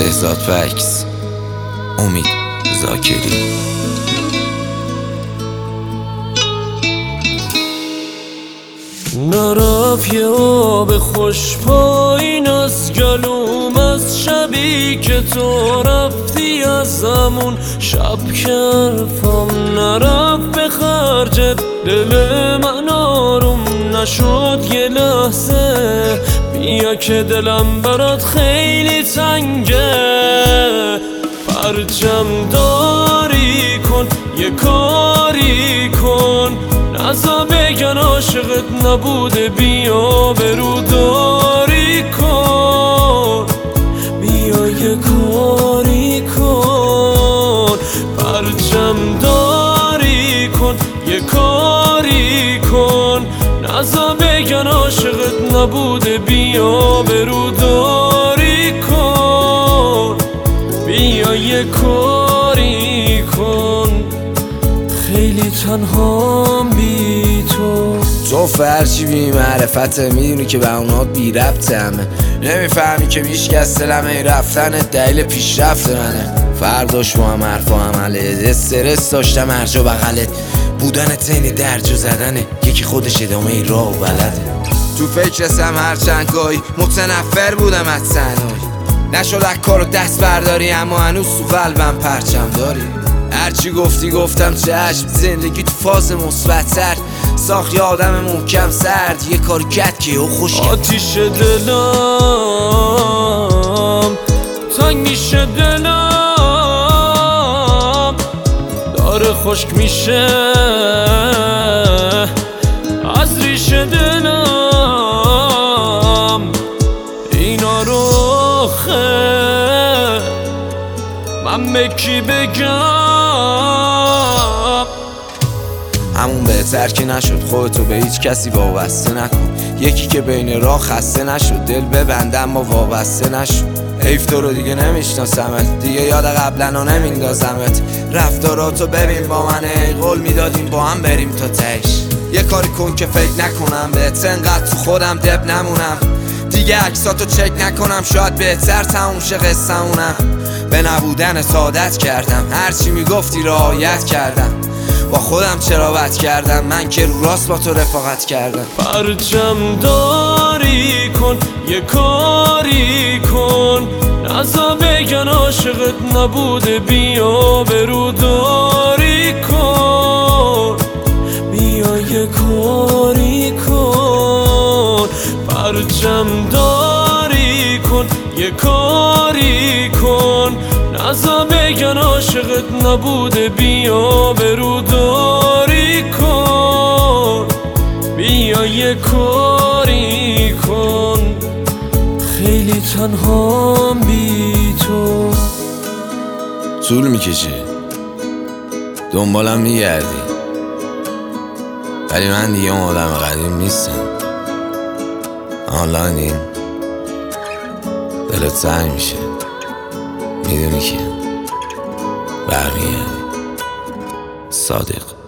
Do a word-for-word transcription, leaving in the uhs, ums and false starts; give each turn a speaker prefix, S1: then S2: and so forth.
S1: بهزاد فکس، امید زاکری.
S2: نرف یه آب خوش پایین از گلوم، از شبی که تو رفتی از همون شب کرفم نرف به خرجت، دل من آروم نشد یه لحظه، بیا که دلم برات خیلی تنگه. پرچم داری کن یه کاری کن، نزا بگن عاشقت نبوده، بیا بروداری کن، بیا یه کاری کن. پرچم داری کن یه کاری کن، نزا بگن عاشقت نبوده، بیا بروداری کن، بیا یه کاری کن. خیلی تنهام بی تو،
S1: تو فرشی بی معرفته، میدونی که به اونات بی ربطه همه، نمیفهمی که بیشکست دلمه رفتن دلیل پیشرفت منه. فرداش با هم حرف و عمله، استرس داشتم هرجا بغلت، بودن تین درجا زدنه، یکی خودش ادامه ای راه و بلده. تو فکرستم هرچند گاهی متنفر بودم از تنهایی، نشد از کارو دست برداری، اما هنوز تو قلبم پرچم داری. هرچی گفتی گفتم چشم، زندگی تو فاز مثبت‌تر ساخت، یه آدم محکم سرد، یه کاری کرد که او خوش کرد.
S2: آتیش دلم تنگ میشه، دلم داره خشک میشه از ریشه، دلم اینا رو خه من به کی بگم؟
S1: همون بهتر که نشد، خودتو به هیچ کسی وابسته نکن، یکی که بین راه خسته نشد، دل ببنده اما وابسته نشد. حیف تو رو دیگه نمیشناسمت، دیگه یاد قبلنو نمیندازمت، رفتاراتو ببین با من، ای قول میدادیم با هم بریم تا تهش. یه کاری کن که فکر نکنم بهت، انقدر تو خودم دب نمونم، دیگه عکساتو چک نکنم، شاید بهتر تموم شه قصه‌مونم. به نبودن سعادت کردم، هرچی میگفتی رعایت کردم، با خودم چرا بد کردم، من که رو راست با تو رفاقت کردم.
S2: پرچم داری کن یه کاری کن، نزا بگن عاشقت نبوده، بیا بروداری کن، بیا یه کاری کن. پرچم داری کن یه کاری کن، نزا بگن عاشقت نبوده، بیا بروداری کن، بیا یه کاری کن. خیلی تنهام بی تو،
S1: طول میکشه دنبالم میگردی، ولی من دیگه اون آدم قدیم نیستم. آنلاینیم دلت سنگ میشه، میدونی که برمیگردی. صادق.